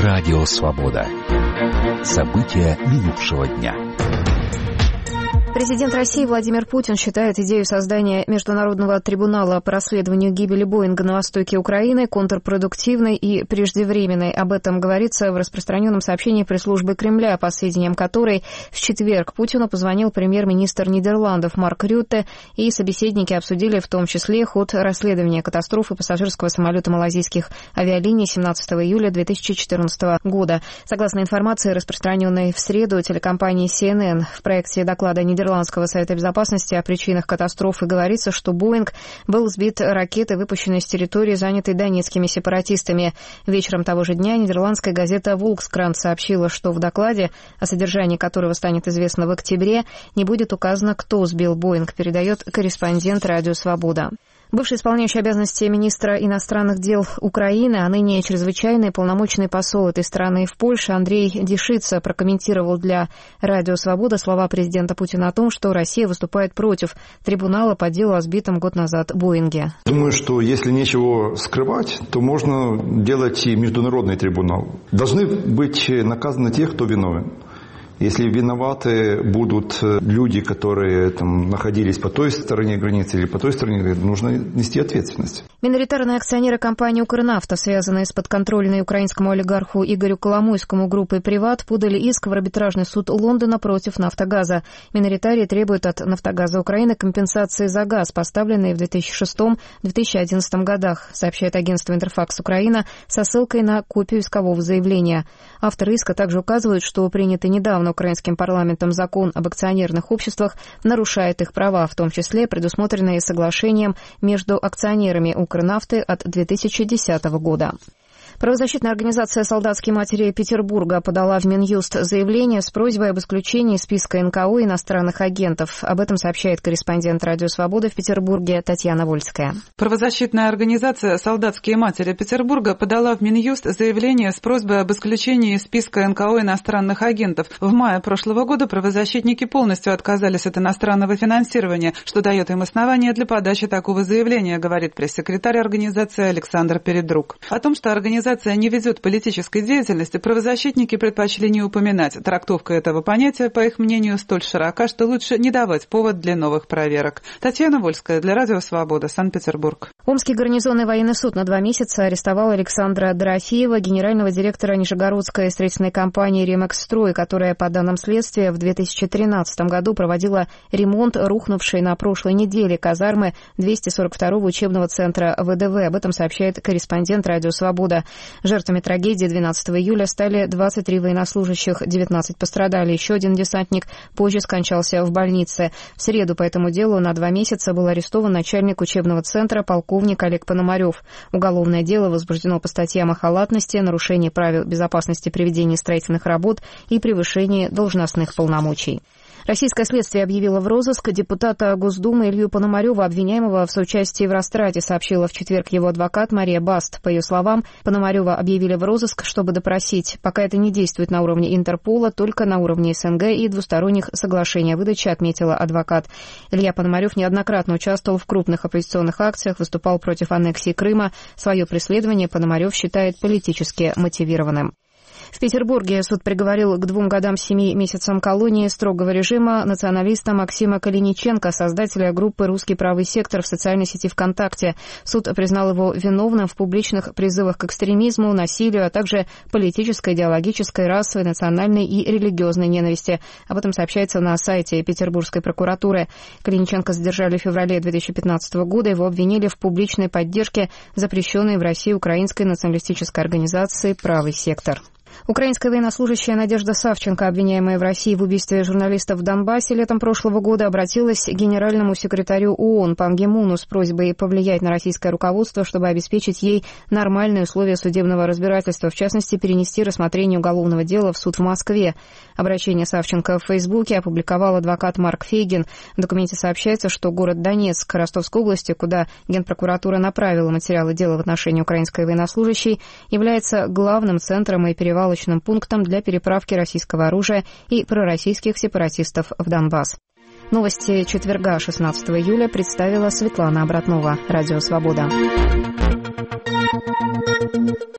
Радио Свобода. События минувшего дня. Президент России Владимир Путин считает идею создания Международного трибунала по расследованию гибели Боинга на востоке Украины контрпродуктивной и преждевременной. Об этом говорится в распространенном сообщении пресс-службы Кремля, по сведениям которой в четверг Путину позвонил премьер-министр Нидерландов Марк Рютте, и собеседники обсудили в том числе ход расследования катастрофы пассажирского самолета малайзийских авиалиний 17 июля 2014 года. Согласно информации, распространенной в среду телекомпанией CNN, в проекте доклада Нидерландского совета безопасности о причинах катастрофы говорится, что Боинг был сбит ракетой, выпущенной с территории, занятой донецкими сепаратистами. Вечером того же дня нидерландская газета «Волкскрант» сообщила, что в докладе, о содержании которого станет известно в октябре, не будет указано, кто сбил Боинг, передает корреспондент «Радио Свобода». Бывший исполняющий обязанности министра иностранных дел Украины, а ныне чрезвычайный полномочный посол этой страны в Польше Андрей Дешица прокомментировал для «Радио Свобода» слова президента Путина о том, что Россия выступает против трибунала по делу о сбитом год назад Боинге. Думаю, что если нечего скрывать, то можно делать и международный трибунал. Должны быть наказаны те, кто виновен. Если виноваты будут люди, которые находились по той стороне границы или по той стороне, нужно нести ответственность. Миноритарные акционеры компании «Укрнафта», связанные с подконтрольной украинскому олигарху Игорю Коломойскому группой «Приват», подали иск в арбитражный суд Лондона против «Нафтогаза». Миноритарии требуют от «Нафтогаза Украины» компенсации за газ, поставленный в 2006-2011 годах, сообщает агентство «Интерфакс Украина» со ссылкой на копию искового заявления. Авторы иска также указывают, что принятый недавно украинским парламентом закон об акционерных обществах нарушает их права, в том числе предусмотренные соглашением между акционерами «Укрнафты» от 2010 года. Правозащитная организация «Солдатские матери Петербурга» подала в Минюст заявление с просьбой об исключении из списка НКО иностранных агентов. Об этом сообщает корреспондент «Радио Свобода» в Петербурге Татьяна Вольская. Правозащитная организация «Солдатские матери Петербурга» подала в Минюст заявление с просьбой об исключении из списка НКО иностранных агентов. В мае прошлого года правозащитники полностью отказались от иностранного финансирования, что дает им основание для подачи такого заявления, говорит пресс-секретарь организации Александр Передрук. О том, что организация не ведет политической деятельности, правозащитники предпочли не упоминать. Трактовка этого понятия, по их мнению, столь широка, что лучше не давать повод для новых проверок. Татьяна Вольская для Радио Свобода, Санкт-Петербург. Омский гарнизонный военный суд на 2 месяца арестовал Александра Дорофеева, генерального директора Нижегородской строительной компании «Ремэксстрой», которая, по данным следствия, в 2013 году проводила ремонт рухнувшей на прошлой неделе казармы 242-го учебного центра ВДВ. Об этом сообщает корреспондент «Радио Свобода». Жертвами трагедии 12 июля стали 23 военнослужащих, 19 пострадали, еще один десантник позже скончался в больнице. В среду по этому делу на 2 месяца был арестован начальник учебного центра полковник Олег Пономарев. Уголовное дело возбуждено по статьям о халатности, нарушении правил безопасности при ведении строительных работ и превышении должностных полномочий. Российское следствие объявило в розыск депутата Госдумы Илью Пономарева, обвиняемого в соучастии в растрате, сообщила в четверг его адвокат Мария Баст. По ее словам, Пономарева объявили в розыск, чтобы допросить. Пока это не действует на уровне Интерпола, только на уровне СНГ и двусторонних соглашений о выдаче, отметила адвокат. Илья Пономарев неоднократно участвовал в крупных оппозиционных акциях, выступал против аннексии Крыма. Свое преследование Пономарев считает политически мотивированным. В Петербурге суд приговорил к 2 годам 7 месяцам колонии строгого режима националиста Максима Калиниченко, создателя группы «Русский правый сектор» в социальной сети ВКонтакте. Суд признал его виновным в публичных призывах к экстремизму, насилию, а также политической, идеологической, расовой, национальной и религиозной ненависти. Об этом сообщается на сайте Петербургской прокуратуры. Калиниченко задержали в феврале 2015 года. Его обвинили в публичной поддержке запрещенной в России украинской националистической организации «Правый сектор». Украинская военнослужащая Надежда Савченко, обвиняемая в России в убийстве журналистов в Донбассе летом прошлого года, обратилась к генеральному секретарю ООН Пан Ги Муну с просьбой повлиять на российское руководство, чтобы обеспечить ей нормальные условия судебного разбирательства, в частности, перенести рассмотрение уголовного дела в суд в Москве. Обращение Савченко в Фейсбуке опубликовал адвокат Марк Фейгин. В документе сообщается, что город Донецк Ростовской области, куда Генпрокуратура направила материалы дела в отношении украинской военнослужащей, является главным центром и перевалочным пунктом для переправки российского оружия и пророссийских сепаратистов в Донбасс. Новости четверга, 16 июля, представила Светлана Обратнова. Радио «Свобода».